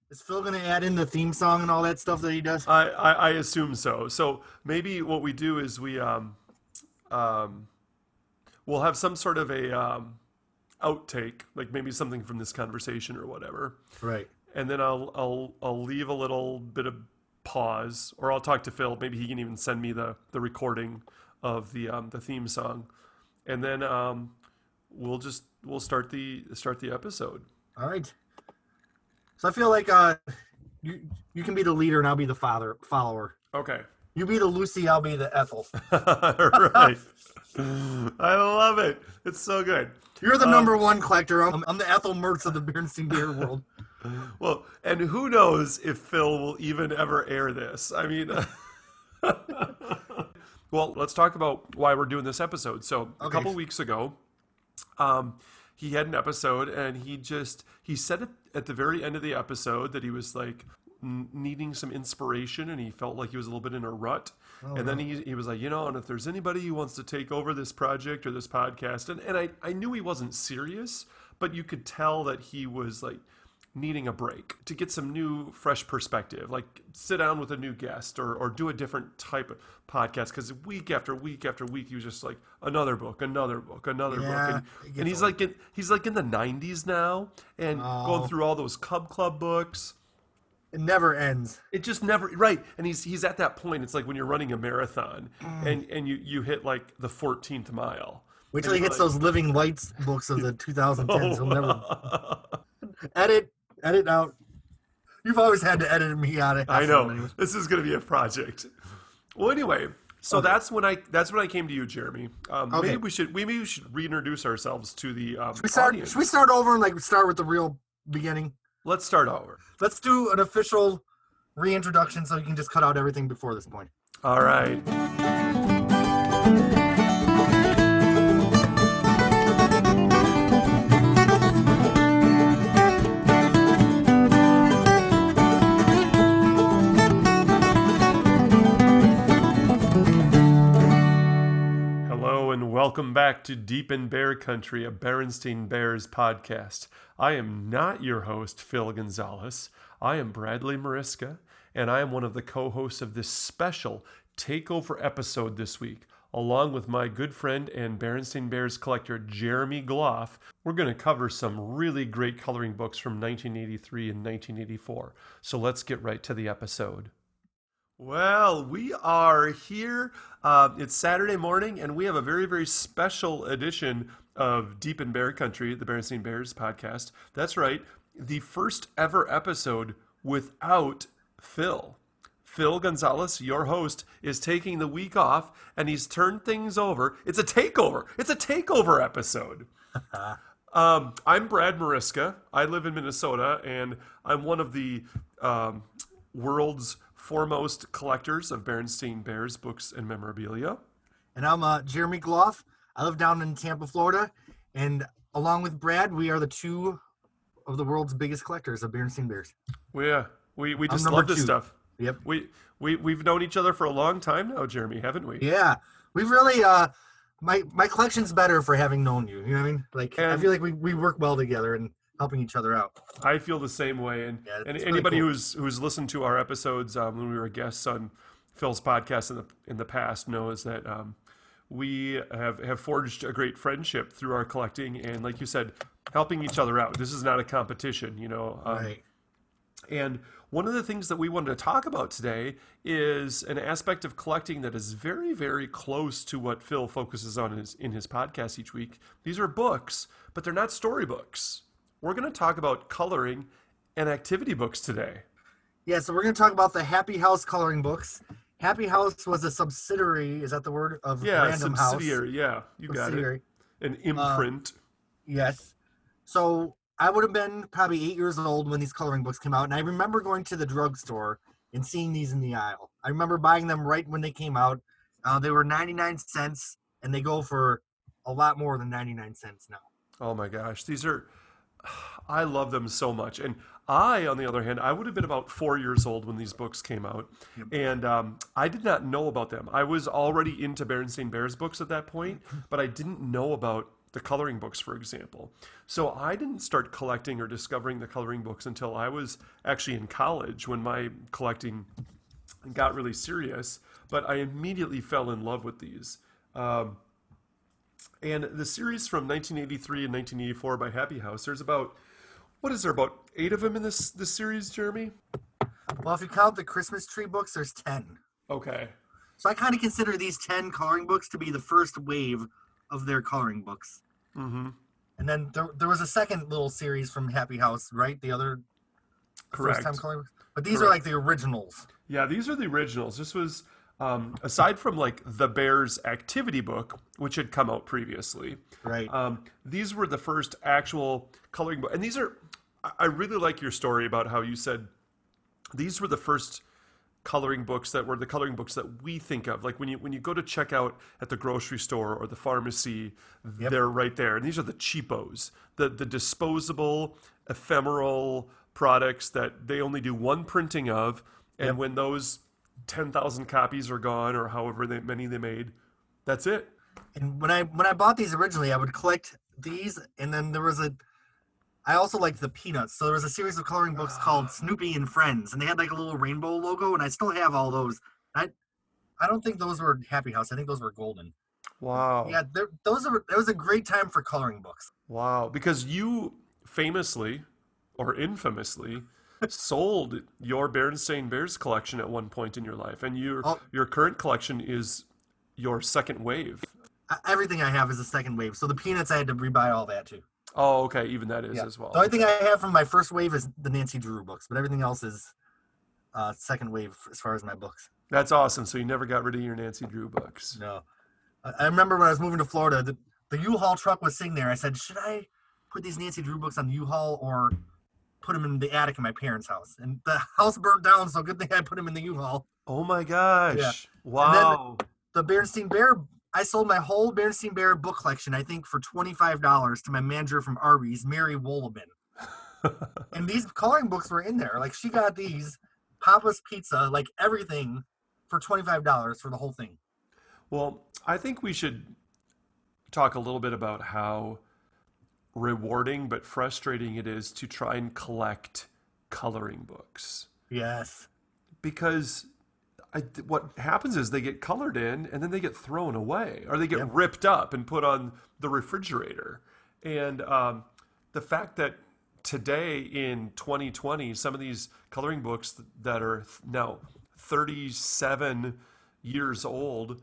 Is Phil going to add in the theme song and all that stuff that he does? I assume so. So maybe what we do is um, we'll have some sort of a outtake, like maybe something from this conversation or whatever, Right. and then I'll leave a little bit of pause, or I'll talk to Phil. Maybe he can even send me the recording of the theme song, and then we'll start the episode. All right. So I feel like you can be the leader and I'll be the follower. Okay. You be the Lucy, I'll be the Ethel. Right. I love it. It's so good. You're the number one collector. I'm the Ethel Mertz of the Bernstein Beer world. Well, and who knows if Phil will even ever air this? I mean, well, let's talk about why we're doing this episode. So a Okay. couple weeks ago, he had an episode, and he said it at the very end of the episode that he was like needing some inspiration, and he felt like he was a little bit in a rut. And then he was like, and if there's anybody who wants to take over this project or this podcast, and I knew he wasn't serious, but you could tell that he was like needing a break to get some new fresh perspective, like sit down with a new guest or do a different type of podcast, because week after week after week he was just like another book, another book, another Yeah, book, it and gets he's like in the 90s now, and going through all those club books. It never ends. It just never, right. And he's at that point. It's like when you're running a marathon and you hit like the 14th mile. Wait And till he you're hits like, those Living Lights books of the 2010s. He'll never oh. edit out. You've always had to edit me out of. I know. This is going to be a project. Well, anyway, so Okay. that's when I came to you, Jeremy. Okay. Maybe we should reintroduce ourselves to the Should we start over and like start with the real beginning? Let's start over. Let's do an official reintroduction so you can just cut out everything before this point. All right. Hello and welcome back to Deep in Bear Country, a Berenstain Bears podcast. I am not your host, Phil Gonzalez. I am Bradley Mariska, and I am one of the co-hosts of this special takeover episode this week. Along with my good friend and Berenstain Bears collector, Jeremy Gloff, we're going to cover some really great coloring books from 1983 and 1984. So let's get right to the episode. Well, we are here. It's Saturday morning, and we have a very, very special edition of Deep in Bear Country, the Berenstain Bears podcast. That's right, the first ever episode without Phil. Phil Gonzalez, your host, is taking the week off, and he's turned things over. It's a takeover. It's a takeover episode. I'm Brad Mariska. I live in Minnesota, and I'm one of the world's foremost collectors of Berenstain Bears books and memorabilia. And I'm Jeremy Gloff. I live down in Tampa, Florida, and along with Brad, we are the two of the world's biggest collectors of Berenstain Bears. We just number love this 2. stuff. Yep. We've known each other for a long time now, Jeremy, haven't we? Yeah, we've really my collection's better for having known you. You know what I mean? Like I And- feel like we work well together and helping each other out. I feel the same way, and Yeah, and it's anybody really cool. who's listened to our episodes when we were guests on Phil's podcast in the past knows that we have forged a great friendship through our collecting, and like you said, helping each other out. This is not a competition, Right. And one of the things that we wanted to talk about today is an aspect of collecting that is very, very close to what Phil focuses on in his podcast each week. These are books, but they're not storybooks. We're going to talk about coloring and activity books today. Yeah, so we're going to talk about the Happy House coloring books. Happy House was a subsidiary, is that the word, of Yeah, Random subsidiary. House? Yeah, you got Subsidiary. it. An imprint. Yes. So I would have been probably 8 years old when these coloring books came out, and I remember going to the drugstore and seeing these in the aisle. I remember buying them right when they came out. They were 99 cents, and they go for a lot more than 99 cents now. Oh my gosh, these are. I love them so much. And I, on the other hand, I would have been about 4 years old when these books came out. Yep. And I did not know about them. I was already into Berenstain Bears books at that point, but I didn't know about the coloring books, for example. So I didn't start collecting or discovering the coloring books until I was actually in college when my collecting got really serious. But I immediately fell in love with these. And the series from 1983 and 1984 by Happy House, there's about, what is there, about 8 of them in this series, Jeremy? Well, if you count the Christmas tree books, there's 10. Okay. So I kind of consider these 10 coloring books to be the first wave of their coloring books. Mm-hmm. And then there was a second little series from Happy House, right? The other Correct. first time coloring books. But these are like the originals. Yeah, these are the originals. This was, aside from like the Bears activity book, which had come out previously. Right. These were the first actual coloring book. And these are, I really like your story about how you said these were the first coloring books that were the coloring books that we think of. Like when you go to check out at the grocery store or the pharmacy, they're right there. And these are the cheapos, the disposable, ephemeral products that they only do one printing of. And when those 10,000 copies are gone or however many they made, that's it. And when I bought these originally, I would collect these. And then I also liked the Peanuts. So there was a series of coloring books called Snoopy and Friends, and they had like a little rainbow logo, and I still have all those. I don't think those were Happy House. I think those were Golden. Wow. Yeah, that was a great time for coloring books. Wow. Because you famously or infamously sold your Berenstain Bears collection at one point in your life, and your current collection is your second wave. Everything I have is a second wave. So the Peanuts, I had to rebuy all that too. Oh, okay. Even that is as well. The only thing I have from my first wave is the Nancy Drew books, but everything else is second wave as far as my books. That's awesome. So you never got rid of your Nancy Drew books. No. I remember when I was moving to Florida, the U-Haul truck was sitting there. I said, should I put these Nancy Drew books on the U-Haul or put them in the attic in my parents' house? And the house burnt down, so good thing I put them in the U-Haul. Oh my gosh. Yeah. Wow. And then the Berenstain Bear, I sold my whole Berenstain Bear book collection, I think, for $25 to my manager from Arby's, Mary Wolobin. And these coloring books were in there. Like, she got these, Papa's Pizza, like everything for $25 for the whole thing. Well, I think we should talk a little bit about how rewarding but frustrating it is to try and collect coloring books. Yes. Because what happens is they get colored in and then they get thrown away or they get ripped up and put on the refrigerator. And the fact that today in 2020, some of these coloring books that are now 37 years old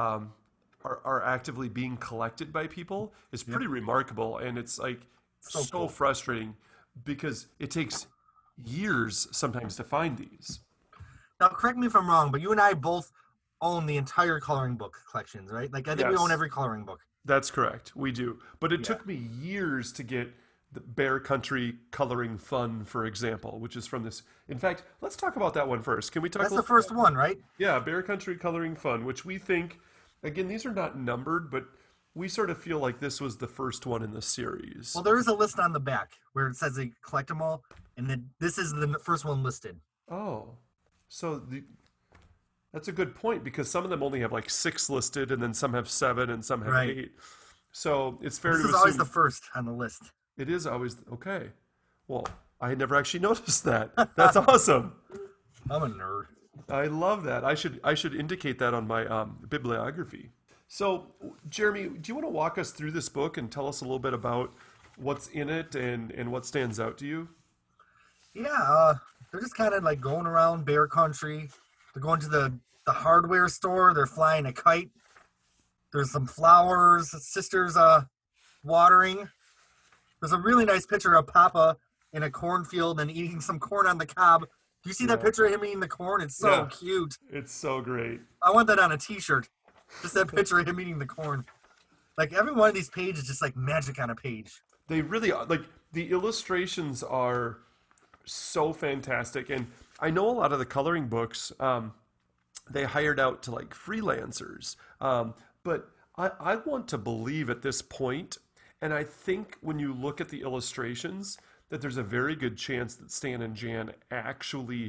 are actively being collected by people is pretty remarkable. And it's like so cool. Frustrating because it takes years sometimes to find these. Now, correct me if I'm wrong, but you and I both own the entire coloring book collections, right? Like, I think we own every coloring book. That's correct. We do. But it took me years to get the Bear Country Coloring Fun, for example, which is from this. In fact, let's talk about that one first. Can we talk That's the first one, right? Yeah, Bear Country Coloring Fun, which we think, again, these are not numbered, but we sort of feel like this was the first one in the series. Well, there is a list on the back where it says they collect them all, and then this is the first one listed. Oh. So that's a good point because some of them only have like 6 listed and then some have 7 and some have 8. So it's fair to assume. This is always the first on the list. It is always, okay. Well, I had never actually noticed that. That's awesome. I'm a nerd. I love that. I should indicate that on my bibliography. So, Jeremy, do you want to walk us through this book and tell us a little bit about what's in it and what stands out to you? Yeah, they're just kind of like going around Bear Country. They're going to the hardware store. They're flying a kite. There's some flowers. Sister's watering. There's a really nice picture of Papa in a cornfield and eating some corn on the cob. Do you see that picture of him eating the corn? It's so cute. It's so great. I want that on a t-shirt. Just that picture of him eating the corn. Like, every one of these pages is just like magic on a page. They really are. Like, the illustrations are so fantastic. And I know a lot of the coloring books, they hired out to like freelancers. But I want to believe at this point, and I think when you look at the illustrations, that there's a very good chance that Stan and Jan actually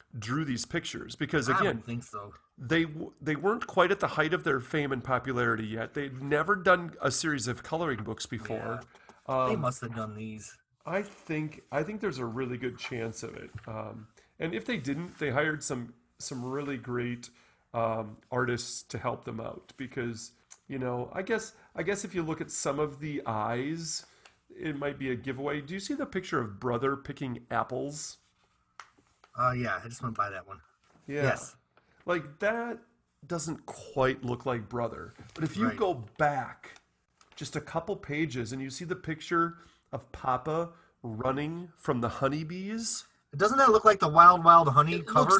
drew these pictures because I again, would think so. they weren't quite at the height of their fame and popularity yet. They'd never done a series of coloring books before. Yeah, they must have done these. I think there's a really good chance of it. And if they didn't, they hired some really great artists to help them out because I guess if you look at some of the eyes, it might be a giveaway. Do you see the picture of brother picking apples? Yeah, I just went by that one. Yeah. Yes, Like that doesn't quite look like brother. But if you right. go back just a couple pages and you see the picture of Papa running from the honeybees, Doesn't that look like the Wild Wild Honey it looks cover?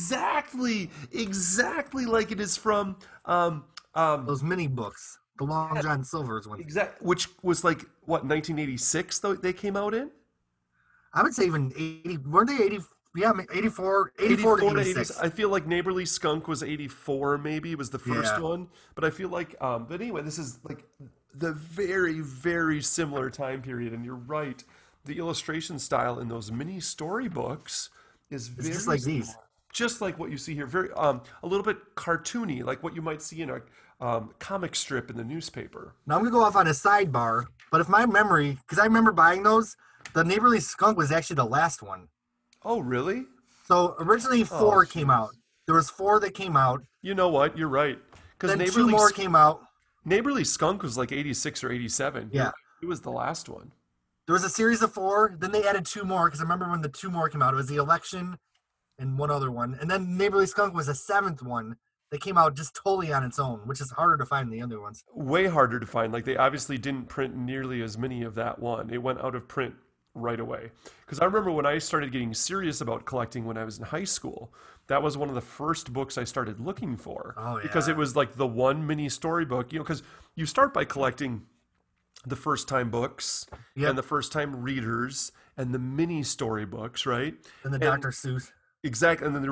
exactly like it is from Those mini books, the Long John Silver's one. which was like what 1986 though they came out in. I would say even 80. Weren't they 80? Yeah, 84, 84 84 to to 80. 86. I feel like Neighborly Skunk was 84 maybe was the first Yeah. one, but I feel like but anyway, this is like the very very similar time period and you're right. The illustration style in those mini storybooks is It's very just like similar. these. Just like what you see here, very a little bit cartoony, like what you might see in a comic strip in the newspaper. Now I'm gonna go off on a sidebar, but if my memory, because I remember buying those, the Neighborly Skunk was actually the last one. Oh, really? So originally Oh, four came jeez. out. There was four that came out. You know what? You're right. Because Then two more came out. Neighborly Skunk was like 86 or 87. You're Yeah. right. It was the last one. There was a series of four. Then they added two more because I remember when the two more came out. It was the election and one other one. And then Neighborly Skunk was the seventh one that came out just totally on its own, which is harder to find than the other ones. Way harder to find. Like they obviously didn't print nearly as many of that one. It went out of print right away. Because I remember when I started getting serious about collecting when I was in high school, that was one of the first books I started looking for. Oh Because it yeah. was like the one mini storybook, because you start by collecting the first time books and Yep. the first time readers and the mini storybooks, right? And the And Dr. Seuss. exactly, and then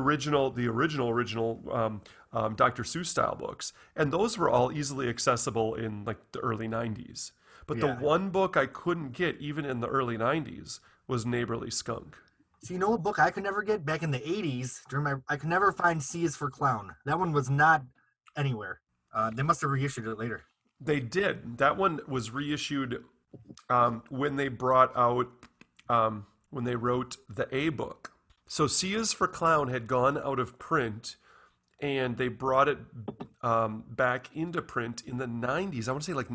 the original Dr. Seuss style books, and those were all easily accessible in like the early '90s. But the Yeah. one book I couldn't get even in the early '90s was Neighborly Skunk. So you know what book I could never get back in the 80s during my I could never find C is for Clown. That one was not anywhere. They must have reissued it later. They did. That one was reissued when they brought out when they wrote the A book. So C is for Clown had gone out of print and they brought it back into print in the 90s. I want to say like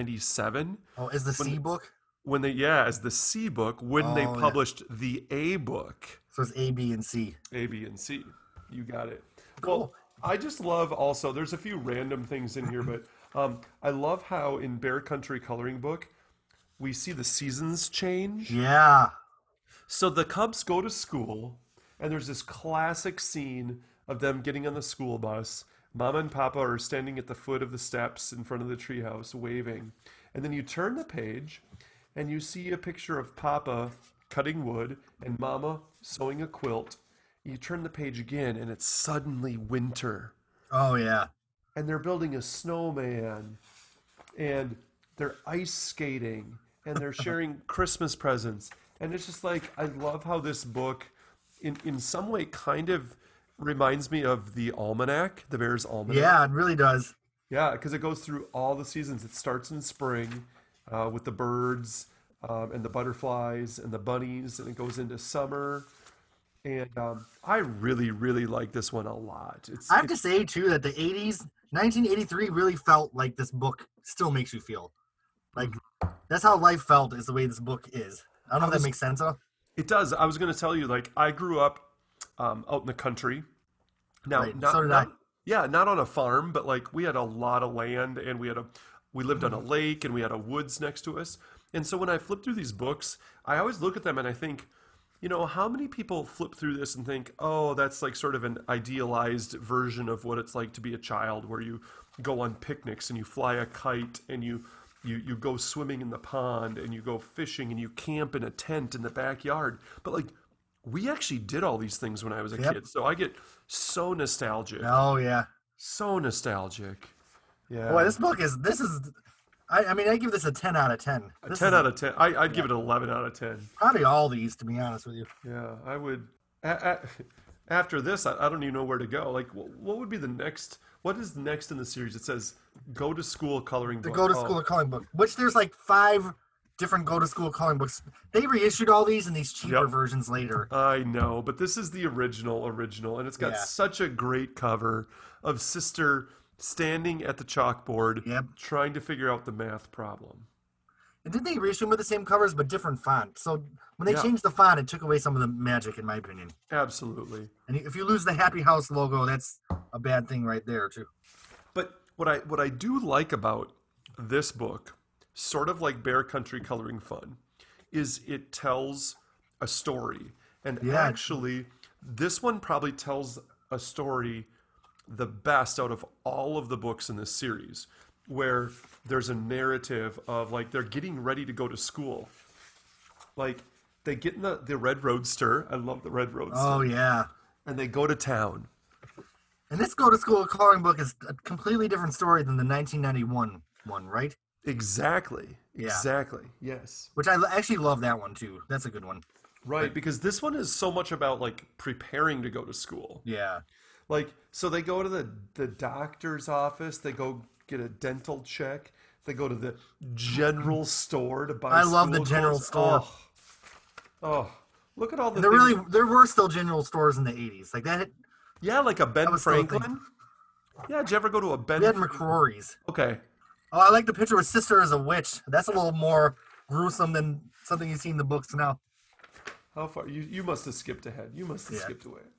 1997 Oh, is the C when book? when they yeah as the C book when they Oh yeah. published the A book. So it's A, B, and C. A, B, and C. You got it. Well, Cool. I just love also, there's a few random things in here, but I love how in Bear Country Coloring Book, we see the seasons change. Yeah. So the Cubs go to school, and there's this classic scene of them getting on the school bus. Mama and Papa are standing at the foot of the steps in front of the treehouse waving. And then you turn the page, and you see a picture of Papa cutting wood and Mama sewing a quilt. You turn the page again, and it's suddenly winter. Oh yeah. And they're building a snowman, and they're ice skating, and they're sharing Christmas presents. And it's just like, I love how this book, in some way, kind of reminds me of the Almanac, the Bear's Almanac. Yeah, it really does. Yeah, because it goes through all the seasons. It starts in spring with the birds and the butterflies and the bunnies, and it goes into summer. And I really, really like this one a lot. I have to say too that the 80s, 1983 really felt like this book still makes you feel. Like that's how life felt is the way this book is. I don't know I if that was makes sense though. It does. I was going to tell you, like, I grew up out in the country. Now, Right. So did I. yeah, not on a farm, but like we had a lot of land, and we lived on a lake, and we had a woods next to us. And so when I flip through these books, I always look at them and I think, how many people flip through this and think, oh, that's like sort of an idealized version of what it's like to be a child, where you go on picnics and you fly a kite and you go swimming in the pond and you go fishing and you camp in a tent in the backyard. But like we actually did all these things when I was a Yep. kid. So I get so nostalgic. Oh yeah. So nostalgic. Boy, Yeah. this is I mean I give this a 10 out of 10. A This 10 is out of 10. I'd yeah, give it an 11 out of 10. probably all these to be honest with you. Yeah, I would. a- after this, I don't even know where to go. Like, what would be the next? What is next in the series? It says go to school coloring The book. Go to School Coloring Book, which there's like 5 different Go to School Coloring Books. They reissued all these in these cheaper Yep. versions later. I know, but this is the original, and it's got Yeah. such a great cover of Sister standing at the chalkboard, Yep. trying to figure out the math problem. And didn't they reissue them with the same covers but different font? So when they Yeah. changed the font, it took away some of the magic, in my opinion. Absolutely. And if you lose the Happy House logo, that's a bad thing right there too. But what I do like about this book, sort of like Bear Country Coloring Fun, is it tells a story. And Yeah. actually, this one probably tells a story the best out of all of the books in this series, where there's a narrative of like they're getting ready to go to school. Like they get in the Red Roadster. I love the Red Roadster. Oh yeah. And they go to town. And this Go to School Coloring Book is a completely different story than the 1991 one, right? Exactly. Yeah. Exactly. Yes. Which I actually love that one too. That's a good one. Right, because this one is so much about like preparing to go to school. Yeah. Like, so they go to the doctor's office, they go get a dental check, they go to the general store to buy I love the school general clothes. store. Look at all the And things. there were still general stores in the 80s. Like that. Yeah, like a Ben was still a thing. Franklin. Yeah, did you ever go to a Ben We had Franklin? McCrory's. Okay. Oh, I like the picture with Sister as a witch. That's a little more gruesome than something you see in the books now. How far? You must have skipped ahead. You must have Yeah. skipped away.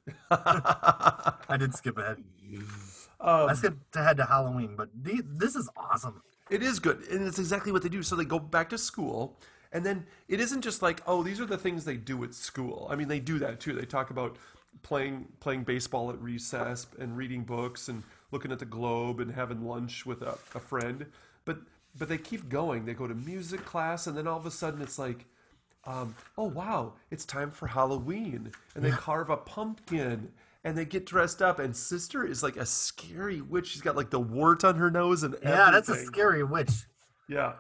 I did skip ahead. I skipped ahead to Halloween, but this is awesome. It is good, and it's exactly what they do. So they go back to school, and then it isn't just like, oh, these are the things they do at school. I mean, they do that too. They talk about playing baseball at recess and reading books and looking at the globe and having lunch with a friend. But they keep going. They go to music class, and then all of a sudden it's like, oh wow, it's time for Halloween, and they carve a pumpkin. And they get dressed up, and Sister is like a scary witch. She's got like the wart on her nose and everything. Yeah, that's a scary witch. Yeah.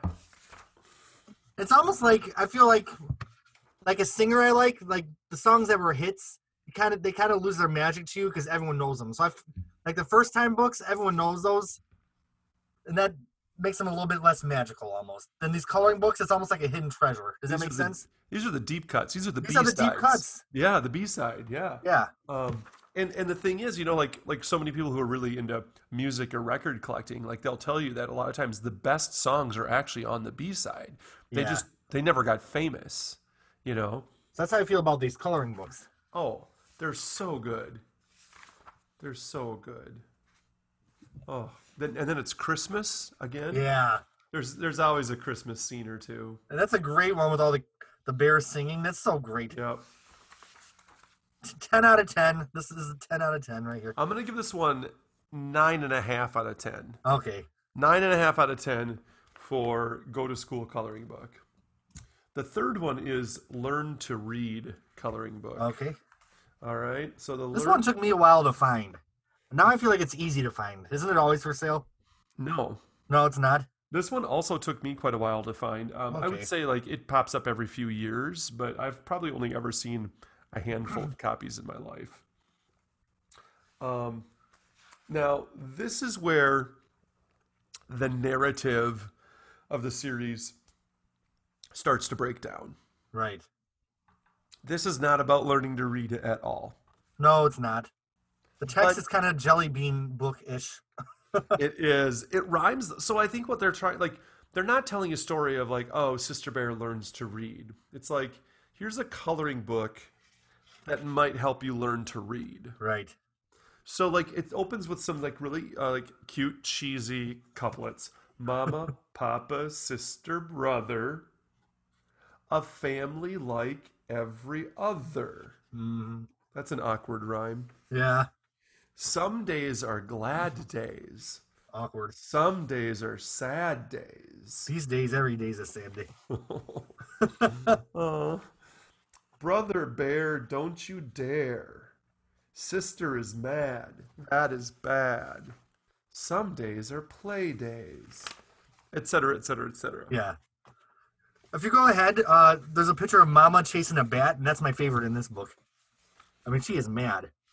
It's almost like I feel like a singer I like the songs that were hits. They kind of lose their magic to you because everyone knows them. So like the first time books, everyone knows those, and that makes them a little bit less magical almost. Than these coloring books, it's almost like a hidden treasure. Does that make sense? These are the deep cuts. These are the These are the B-sides. deep cuts. Yeah, the B-side. Yeah. Yeah. And the thing is, like so many people who are really into music or record collecting, like they'll tell you that a lot of times the best songs are actually on the B-side. Yeah. They never got famous, So that's how I feel about these coloring books. Oh, they're so good. They're so good. Oh, and then it's Christmas again. Yeah. There's always a Christmas scene or two. And that's a great one with all the bears singing. That's so great. Yep. 10 out of 10. This is a 10 out of 10 right here. I'm gonna give this one 9.5 out of 10. Okay. 9.5 out of 10 for Go to School Coloring Book. The third one is Learn to Read Coloring Book. Okay. All right. So This one took me a while to find. Now I feel like it's easy to find. Isn't it always for sale? No. No, it's not. This one also took me quite a while to find. I would Okay. say like it pops up every few years, but I've probably only ever seen a handful of copies in my life. Now, this is where the narrative of the series starts to break down. Right. This is not about learning to read at all. No, it's not. The text But- is kind of jelly bean book-ish. It is. It rhymes. So I think what they're trying, like, they're not telling a story of like, oh, Sister Bear learns to read. It's like, here's a coloring book that might help you learn to read. Right. So like, it opens with some like really like cute, cheesy couplets. Mama, Papa, sister, brother, a family like every other. Mm, That's an awkward rhyme. yeah. Some days are glad days. Awkward. Some days are sad days. These days, every day's a sad day. Oh, brother bear, don't you dare. Sister is mad. That is bad. Some days are play days, etc., etc., etc. Yeah. If you go ahead, there's a picture of Mama chasing a bat, and that's my favorite in this book. I mean, she is mad.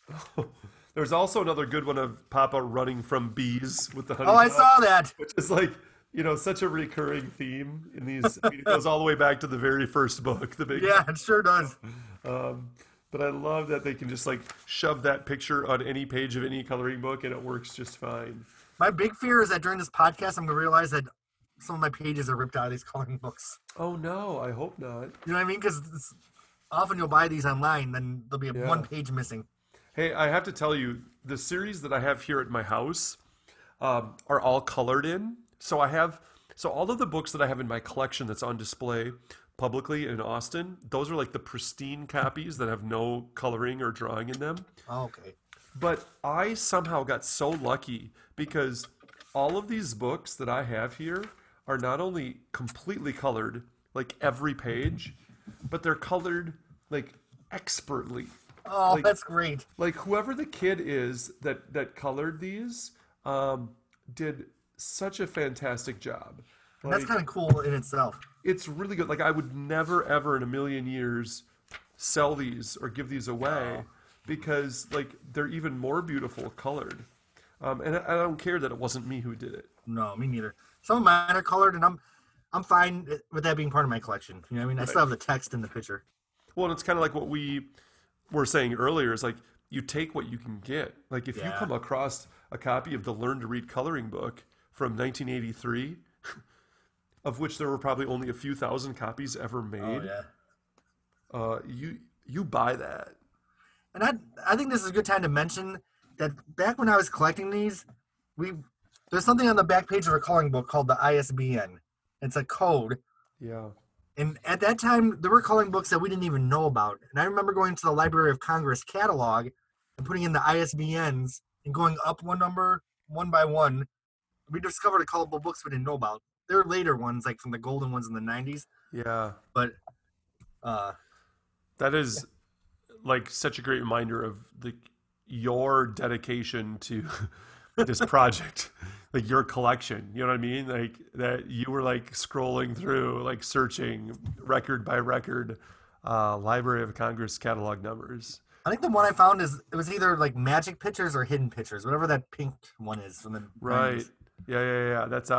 There's also another good one of Papa running from bees with the honey Oh, I pot, saw that. which is like, such a recurring theme in these. I mean, it goes all the way back to the very first book, the big. Yeah, it sure does. Um, but I love that they can just like shove that picture on any page of any coloring book and it works just fine. My big fear is that during this podcast, I'm going to realize that some of my pages are ripped out of these coloring books. Oh no, I hope not. You know what I mean? Because often you'll buy these online, then there'll be Yeah. one page missing. Hey, I have to tell you, the series that I have here at my house are all colored in. So all of the books that I have in my collection that's on display publicly in Austin, those are like the pristine copies that have no coloring or drawing in them. Oh, okay. But I somehow got so lucky because all of these books that I have here are not only completely colored, like every page, but they're colored like expertly. Oh, Like that's great. like whoever the kid is that colored these did such a fantastic job. And that's Like kind of cool in itself. it's really good. Like I would never ever in a million years sell these or give these away because like they're even more beautiful colored. And I don't care that it wasn't me who did it. No, me neither. Some of mine are colored, and I'm fine with that being part of my collection. You know what I mean? I Right. still have the text in the picture. Well, and it's kind of like what we were saying earlier is like you take what you can get. Like if you Yeah. come across a copy of the Learn to Read coloring book from 1983, of which there were probably only a few thousand copies ever Oh made, yeah. you buy that. And I think this is a good time to mention that back when I was collecting these, we there's something on the back page of a coloring book called the ISBN. It's a code. Yeah. And at that time, there were coloring books that we didn't even know about. And I remember going to the Library of Congress catalog and putting in the ISBNs and going up one number, one by one. We discovered a couple of books we didn't know about. There are later ones, like from the golden ones in the 90s. Yeah. But, uh, That is like such a great reminder of your dedication to this project, like your collection. You know what I mean? Like that you were like scrolling through, like searching record by record, Library of Congress catalog numbers. I think the one I found it was either like Magic Pictures or Hidden Pictures, whatever that pink one is from the Right. 90s. Yeah. That's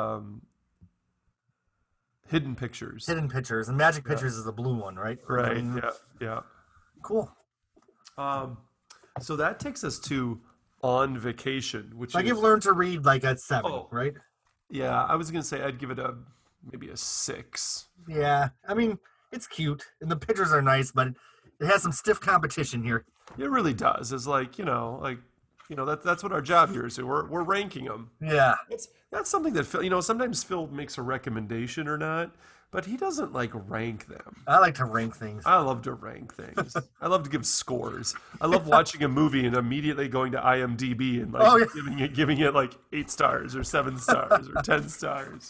Hidden Pictures. Hidden Pictures. And Magic Yeah. Pictures is the blue one, right? Right. Yeah. Cool. Um, so that takes us to On Vacation, which Like is you've learned to read like at 7, Oh. right? yeah. I was gonna say I'd give it maybe a 6. Yeah. I mean, it's cute. And the pictures are nice, but it has some stiff competition here. It really does. It's like that's what our job here is. So we're ranking them. Yeah. That's something that Phil. Sometimes Phil makes a recommendation or not, but he doesn't like rank them. I like to rank things. I love to rank things. I love to give scores. I love watching a movie and immediately going to IMDb and like Oh, yeah. giving it like 8 stars or 7 stars or 10 stars.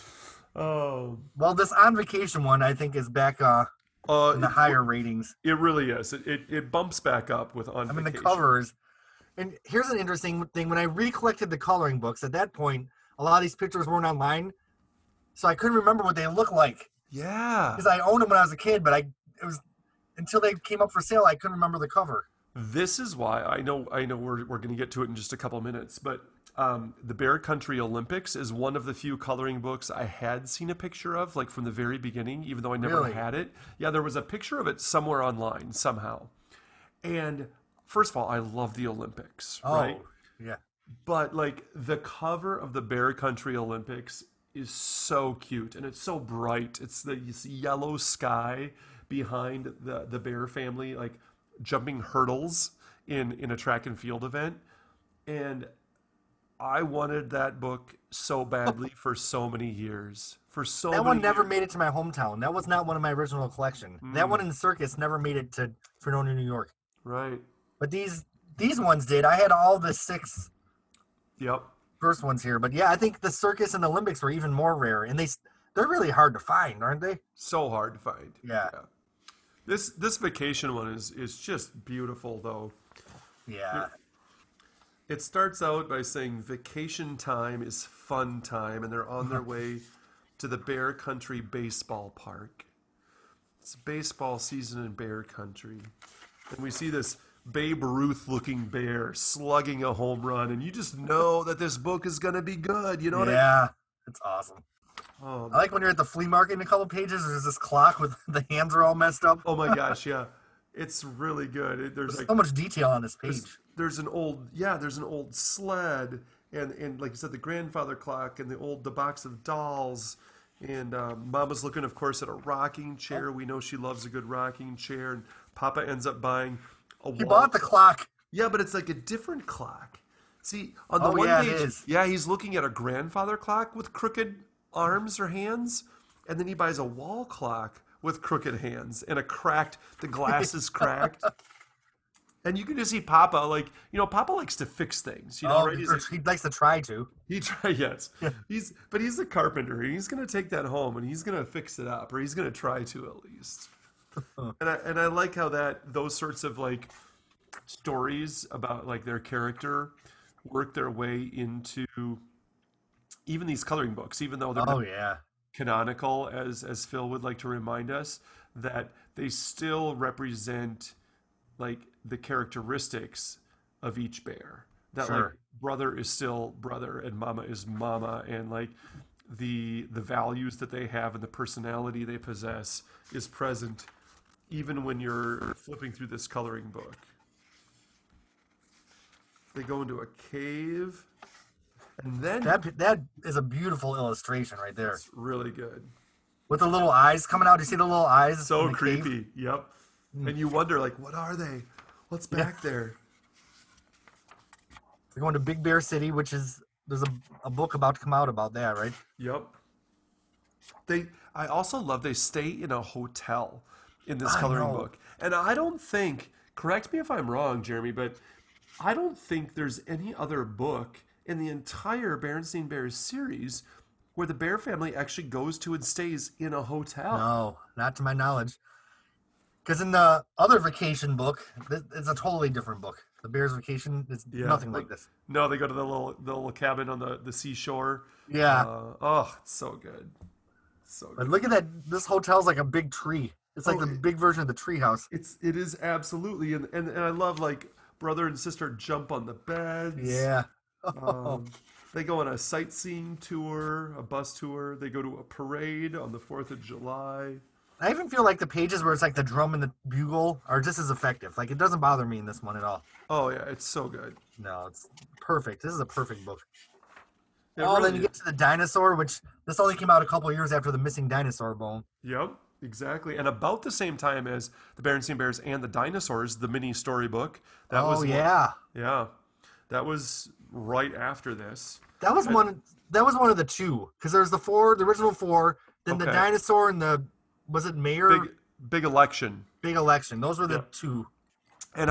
Oh, Well, this On Vacation one, I think, is back in the higher ratings. it really is. It bumps back up with On I mean, the Vacation. covers. And here's an interesting thing. When I recollected the coloring books, at that point, a lot of these pictures weren't online. So I couldn't remember what they looked like. Yeah. Because I owned them when I was a kid, but it was until they came up for sale, I couldn't remember the cover. This is why I know we're going to get to it in just a couple minutes, but the Bear Country Olympics is one of the few coloring books I had seen a picture of, like from the very beginning, even though I never Really? had it. Yeah, there was a picture of it somewhere online somehow. And first of all, I love the Olympics, right? Yeah. But like the cover of the Bear Country Olympics is so cute and it's so bright. It's this yellow sky behind the bear family, like jumping hurdles in a track and field event. And I wanted that book so badly for so many years. For so That many one never years. made it to my hometown. That was not one of my original collection. That one in the circus never made it to Fernona, New York. Right. But these ones did. I had all the 6 Yep. first ones here. But yeah, I think the circus and the Olympics were even more rare. And they're really hard to find, aren't they? So hard to find. Yeah. This vacation one is just beautiful though. Yeah. It starts out by saying vacation time is fun time, and they're on their way to the Bear Country Baseball Park. It's baseball season in Bear Country. And we see this Babe Ruth looking bear slugging a home run, and you just know that this book is gonna be good. You know what Yeah, it's awesome. I? I like when you're at the flea market in a couple pages. There's this clock with the hands are all messed up. Oh my gosh, yeah, it's really good. There's There's like so much detail on this there's page. there's an old there's an old sled, and like you said, the grandfather clock, and the box of dolls. And Mama's looking, of course, at a rocking chair. We know she loves a good rocking chair. And Papa ends up buying a He wall. bought the clock. Yeah, but it's like a different clock. See, on the Oh, one yeah, it page, is. yeah, he's looking at a grandfather clock with crooked arms or hands, and then he buys a wall clock with crooked hands and the glass is cracked. And you can just see Papa, like, Papa likes to fix things, Oh, right? He's or like, he likes to try to. he try yes. He's a carpenter. He's gonna take that home and he's gonna fix it up, or he's gonna try to at least. And I like how those sorts of like stories about like their character work their way into even these coloring books, even though they're Oh not yeah. canonical, as Phil would like to remind us, that they still represent like the characteristics of each bear. That like Sure. brother is still brother and mama is mama, and like the values that they have and the personality they possess is present even when you're flipping through this coloring book. They go into a cave, and then That is a beautiful illustration right there. it's really good. With the little eyes coming out. Do you see the little eyes? in So the cave? creepy. Yep. And you wonder, like, what are they? What's back there? They're going to Big Bear City, which is there's a book about to come out about that, right? Yep. I also love they stay in a hotel in this I coloring know. book. And I don't think, correct me if I'm wrong, Jeremy, but I don't think there's any other book in the entire Berenstain Bears series where the Bear family actually goes to and stays in a hotel. No, not to my knowledge. Because in the other vacation book, it's a totally different book. The Bear's Vacation is Yeah. nothing like this. No, they go to the little cabin on the seashore. Yeah. Oh, it's so good. So But good. look at that. This hotel's like a big tree. It's like Oh, the big version of the treehouse. It is absolutely, and I love like brother and sister jump on the beds. Yeah. Um, they go on a sightseeing tour, a bus tour. They go to a parade on the 4th of July. I even feel like the pages where it's like the drum and the bugle are just as effective. Like it doesn't bother me in this one at all. Oh yeah, it's so good. No, it's perfect. This is a perfect book. It Oh, really then you get to the dinosaur, which this only came out a couple years after the missing dinosaur bone. Yep, exactly. And about the same time as the Berenstain Bears and the Dinosaurs, the mini storybook. That was Oh yeah, yeah, that was right after this. that was one. That was one of the two because there's the original four, then the Okay. dinosaur and the was it mayor Big election. big election. Those were the Yep. two. And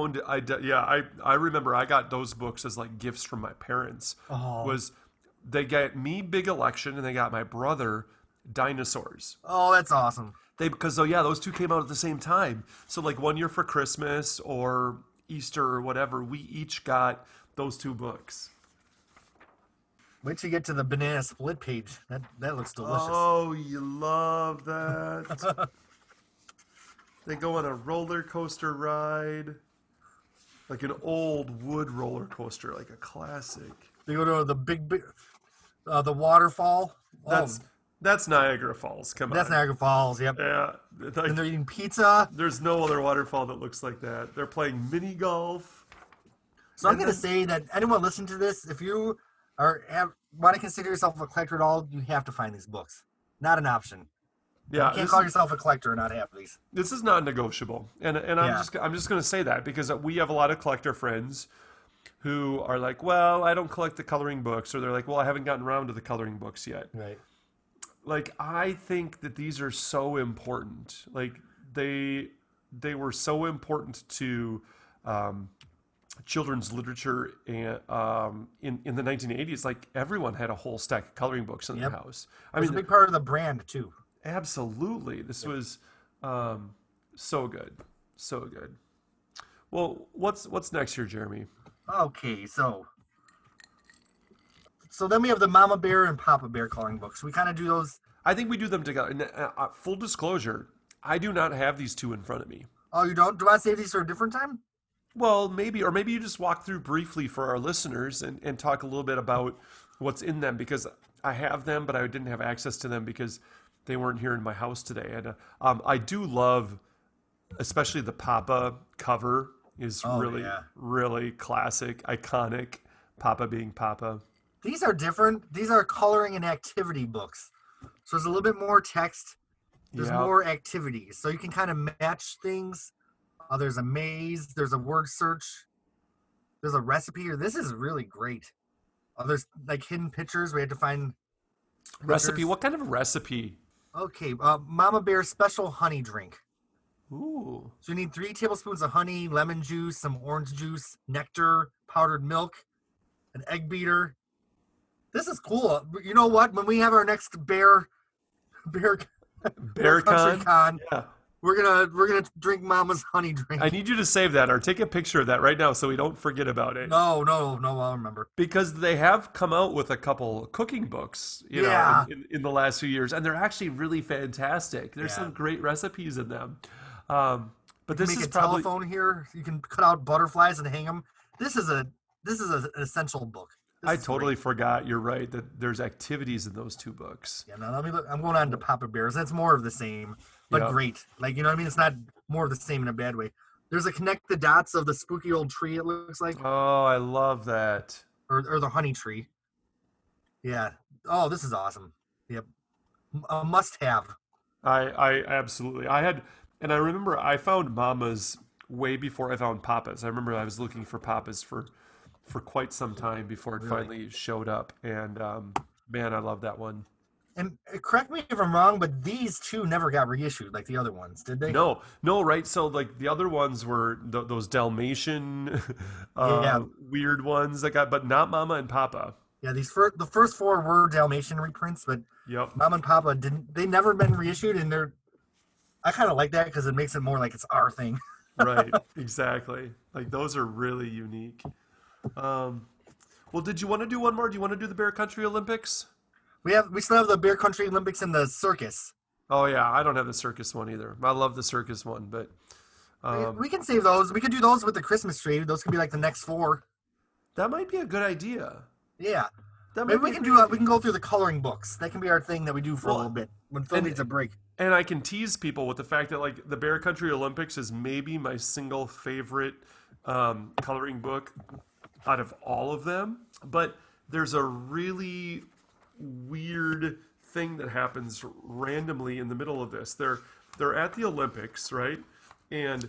I remember I got those books as like gifts from my parents. Oh. Was they got me Big Election and they got my brother Dinosaurs. Oh, that's awesome. Those two came out at the same time. So like one year for Christmas or Easter or whatever, we each got those two books. Wait till you get to the banana split page. That looks delicious. Oh, you love that. They go on a roller coaster ride. Like an old wood roller coaster, like a classic. They go to the the waterfall. That's Niagara Falls. Come That's on. Niagara Falls. Yep. Yeah. And they're eating pizza. There's no other waterfall that looks like that. They're playing mini golf. So I'm And going to then- say that anyone listening to this, if you want to consider yourself a collector at all, you have to find these books. Not an option. Yeah, You can't call yourself a collector and not have these. this is not negotiable, and Yeah. I'm just going to say that because we have a lot of collector friends who are like, well, I don't collect the coloring books, or they're like, well, I haven't gotten around to the coloring books yet. Right. Like, I think that these are so important. Like they were so important to children's literature, and in the 1980s, like everyone had a whole stack of coloring books in their Yep. house. It's a big part of the brand too. Absolutely. This was so good. So good. Well, what's next here, Jeremy? Okay, so then we have the Mama Bear and Papa Bear coloring books. We kind of do those. I think we do them together. And, full disclosure, I do not have these two in front of me. Oh, you don't? Do I save these for a different time? Well, maybe, or maybe you just walk through briefly for our listeners and talk a little bit about what's in them because I have them, but I didn't have access to them because they weren't here in my house today. And I do love, especially the Papa cover is Oh really, yeah. really classic, iconic. Papa being Papa. These are different. These are coloring and activity books. So there's a little bit more text. There's Yeah. more activities. So you can kind of match things. There's a maze. There's a word search. There's a recipe. This is really great. There's like hidden pictures. We had to find Recipe. pictures. What kind of recipe? Okay. Mama Bear special honey drink. Ooh. So you need 3 tablespoons of honey, lemon juice, some orange juice, nectar, powdered milk, an egg beater. This is cool. You know what? When we have our next bear Bear country con? con, Yeah. we're gonna drink Mama's honey I drink. need you to save that or take a picture of that right now so we don't forget about it. No, I'll remember. Because they have come out with a couple cooking books, Yeah. in the last few years, and they're actually really fantastic. There's Yeah. some great recipes in them. But You this make is a probably, telephone here. You can cut out butterflies and hang them. This is an essential book. This I is totally great. forgot, you're right, that there's activities in those two books. Yeah, now let me look. I'm going on to Papa Bears. That's more of the same, but Yeah. great. Like, you know what I mean? It's not more of the same in a bad way. There's a connect the dots of the spooky old tree, it looks like, Oh, I love that. or the honey tree. Yeah. Oh, this is awesome. Yep. A must have. I absolutely. I had, and I remember I found Mama's way before I found Papa's. I remember I was looking for Papa's for quite some time before it Really? finally showed up. And man, I love that one. And correct me if I'm wrong, but these two never got reissued like the other ones, did they? No, no, right? So like the other ones were those Dalmatian, Yeah. weird ones that got, but not Mama and Papa. Yeah, the first four were Dalmatian reprints, but Yep. Mom and Papa didn't. They never been reissued, and I kind of like that because it makes it more like it's our thing. Right. Exactly. Like those are really unique. Um, well, did you want to do one more? Do you want to do the Bear Country Olympics? We still have the Bear Country Olympics and the circus. Oh yeah, I don't have the circus one either. I love the circus one, but We can save those. We could do those with the Christmas tree. Those could be like the next four. that might be a good idea. Yeah, That maybe might we be a can great do. We idea. can go through the coloring books. That can be our thing that we do for a Well, little bit when Phil and needs a break. and I can tease people with the fact that like the Bear Country Olympics is maybe my single favorite coloring book out of all of them. But there's a really weird thing that happens randomly in the middle of this. They're at the Olympics, right? And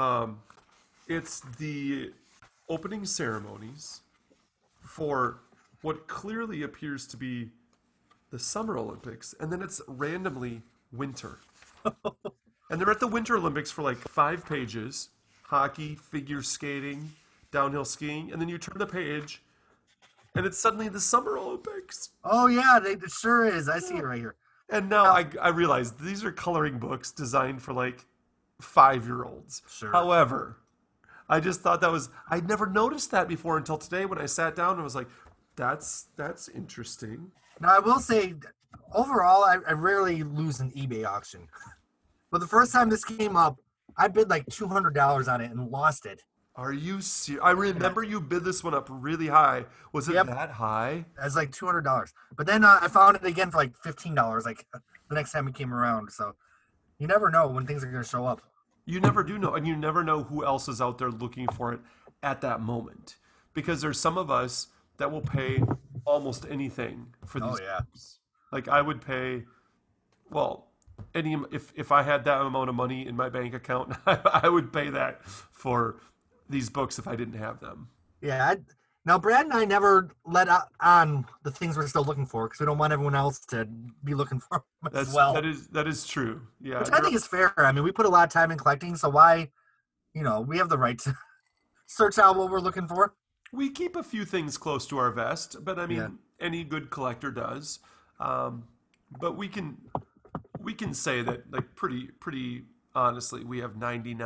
it's the opening ceremonies for what clearly appears to be the Summer Olympics, and then it's randomly winter. And they're at the Winter Olympics for like 5 pages: hockey, figure skating, downhill skiing, and then you turn the page, and it's suddenly the Summer Olympics. Oh yeah, it sure is. I see it right here. And now Now, I realize these are coloring books designed for like 5-year-olds. Sure. However, I just thought that was I'd never noticed that before until today when I sat down and was like, that's interesting. now I will say, overall, I rarely lose an eBay auction. But the first time this came up, I bid like $200 on it and lost it. Are you serious? I remember you bid this one up really high. Was it Yep. that high? It was like $200. But then I found it again for like $15, like the next time it came around. So you never know when things are going to show up. You never do know, and you never know who else is out there looking for it at that moment. Because there's some of us that will pay almost anything for Oh these yeah. books. Like I would pay, well, if I had that amount of money in my bank account, I would pay that for these books if I didn't have them. Yeah. Now, Brad and I never on the things we're still looking for because we don't want everyone else to be looking for them as well. That is true. Yeah, Which I think is fair. I mean, we put a lot of time in collecting, so why, we have the right to search out what we're looking for. we keep a few things close to our vest, but I mean, Yeah. any good collector does. But we can say that like pretty honestly, we have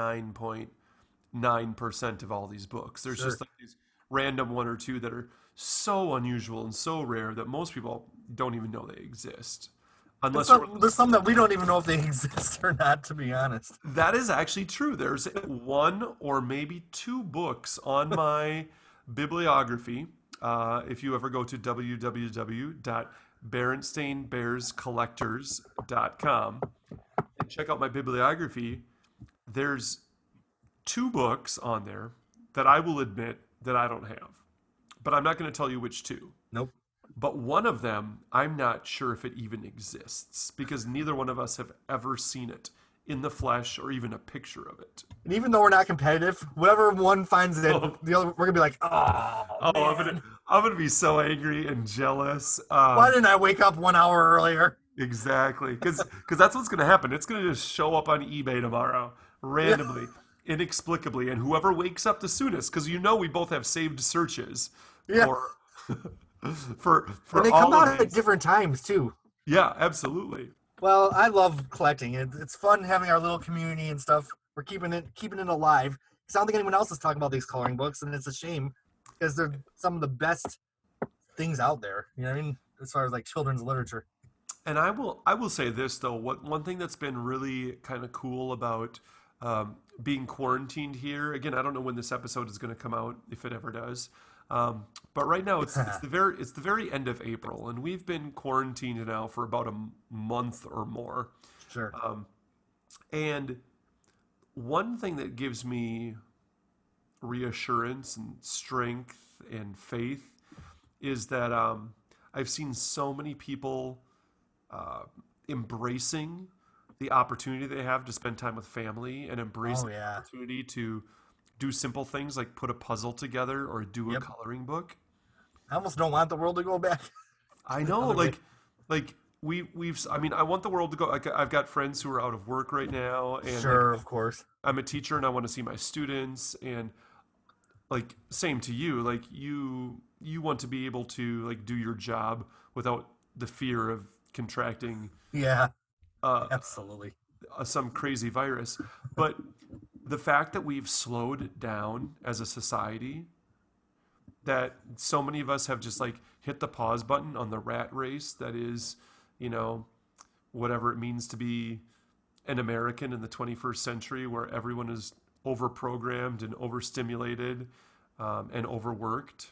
99.9% of all these books. There's Sure. just like these random one or two that are so unusual and so rare that most people don't even know they exist. Unless there's some that we don't even know if they exist or not, to be honest. that is actually true. There's one or maybe two books on my bibliography. If you ever go to www.berensteinbearscollectors.com and check out my bibliography, there's two books on there that I will admit that I don't have. But I'm not going to tell you which two. Nope. But one of them, I'm not sure if it even exists because neither one of us have ever seen it in the flesh or even a picture of it. And even though we're not competitive, whatever one finds it, the other, we're gonna be like, I'm gonna be so angry and jealous. Why didn't I wake up 1 hour earlier? Exactly, because that's what's gonna happen. It's gonna just show up on eBay tomorrow randomly, inexplicably, and whoever wakes up the soonest, because we both have saved searches for and they all come out of at these. different times too. Yeah, absolutely. Well, I love collecting. It's fun having our little community and stuff. We're keeping it alive. I don't think anyone else is talking about these coloring books, and it's a shame because they're some of the best things out there. You know what I mean? As far as like children's literature. And I will say this though. One thing that's been really kind of cool about being quarantined here. Again, I don't know when this episode is going to come out, if it ever does. But right now it's the very end of April, and we've been quarantined now for about a month or more. Sure. And one thing that gives me reassurance and strength and faith is that I've seen so many people embracing the opportunity they have to spend time with family and embrace the opportunity to do simple things like put a puzzle together or do a coloring book. I almost don't want the world to go back. I know, I want the world to go. Like, I've got friends who are out of work right now, and sure, of course, I'm a teacher and I want to see my students, and like same to you. Like you want to be able to like do your job without the fear of contracting. Yeah, absolutely. Some crazy virus, but the fact that we've slowed down as a society, that so many of us have just like hit the pause button on the rat race that is, whatever it means to be an American in the 21st century, where everyone is overprogrammed and overstimulated and overworked.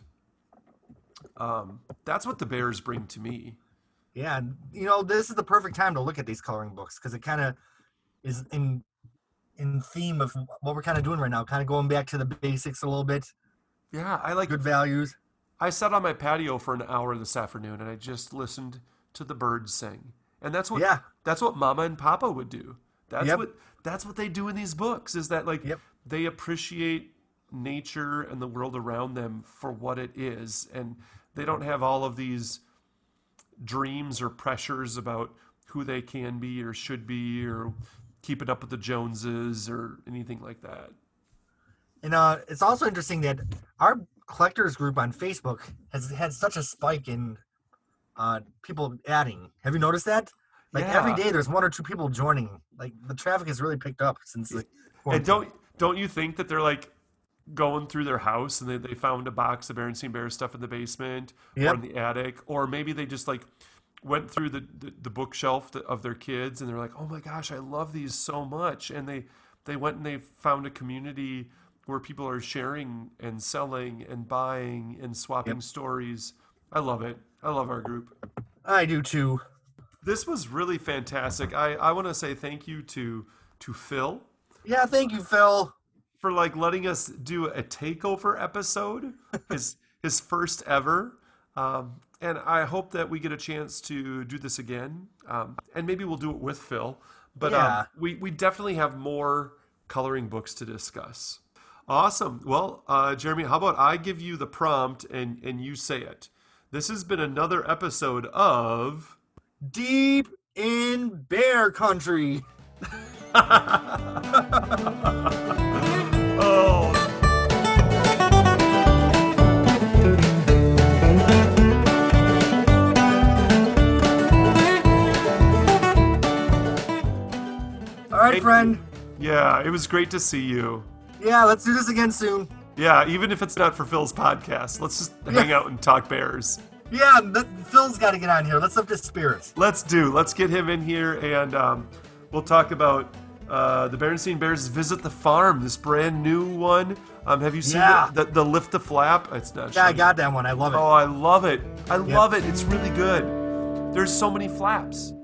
That's what the Bears bring to me. Yeah, this is the perfect time to look at these coloring books because it kind of is in theme of what we're kind of doing right now, kind of going back to the basics a little bit. Yeah, I like good values. I sat on my patio for an hour this afternoon and I just listened to the birds sing. And that's what Mama and Papa would do. That's what they do in these books, is that they appreciate nature and the world around them for what it is, and they don't have all of these dreams or pressures about who they can be or should be or keeping up with the Joneses or anything like that. And it's also interesting that our collectors group on Facebook has had such a spike in people adding. Have you noticed that? Every day there's one or two people joining. Like the traffic has really picked up since. And don't you think that they're like going through their house and they found a box of Berenstein Bears stuff in the basement or in the attic, or maybe they just like went through the bookshelf of their kids and they're like, oh my gosh, I love these so much, and they went and they found a community where people are sharing and selling and buying and swapping stories. I love it. I love our group. I do too. This was really fantastic. I want to say thank you to Phil. Yeah, thank you, Phil, for like letting us do a takeover episode, his first ever. And I hope that we get a chance to do this again. And maybe we'll do it with Phil. But we definitely have more coloring books to discuss. Awesome. Well, Jeremy, how about I give you the prompt and you say it? This has been another episode of Deep in Bear Country. Oh. All right, friend. Yeah, it was great to see you. Yeah, let's do this again soon. Yeah, even if it's not for Phil's podcast, let's just hang out and talk bears. Yeah, Phil's got to get on here. Let's lift his spirits. Let's get him in here, and we'll talk about the Berenstain Bears Visit the Farm, this brand new one. Have you seen the Lift the Flap? It's not. Yeah, I got that one. I love it. Oh, I love it. I love it. It's really good. There's so many flaps.